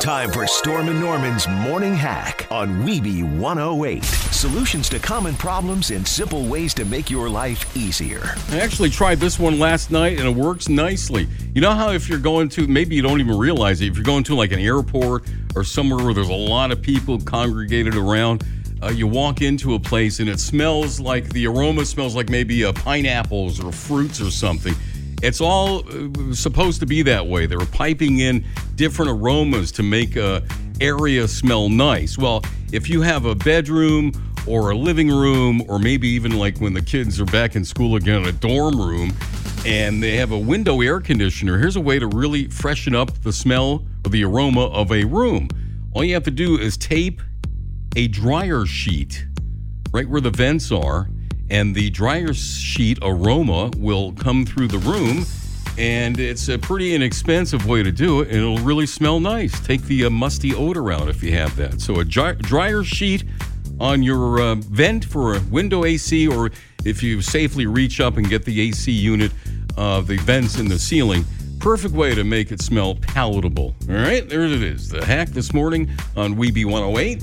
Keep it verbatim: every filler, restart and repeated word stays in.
Time for Storm and Norman's Morning Hack on Weeby one oh eight. Solutions to common problems and simple ways to make your life easier. I actually tried this one last night, and it works nicely. You know how if you're going to, maybe you don't even realize it, if you're going to like an airport or somewhere where there's a lot of people congregated around, uh, you walk into a place and it smells like, the aroma smells like maybe uh, pineapples or fruits or something. It's all uh, supposed to be that way. They're piping in different aromas to make a area smell nice. Well, if you have a bedroom or a living room, or maybe even like when the kids are back in school again, a dorm room, and they have a window air conditioner, here's a way to really freshen up the smell or the aroma of a room. All you have to do is tape a dryer sheet right where the vents are, and the dryer sheet aroma will come through the room, and it's a pretty inexpensive way to do it, and it'll really smell nice. Take the uh, musty odor out if you have that. So a dry- dryer sheet on your uh, vent for a window A C, or if you safely reach up and get the A C unit, uh, the vents in the ceiling, perfect way to make it smell palatable. All right, there it is. The hack this morning on Weeby one oh eight.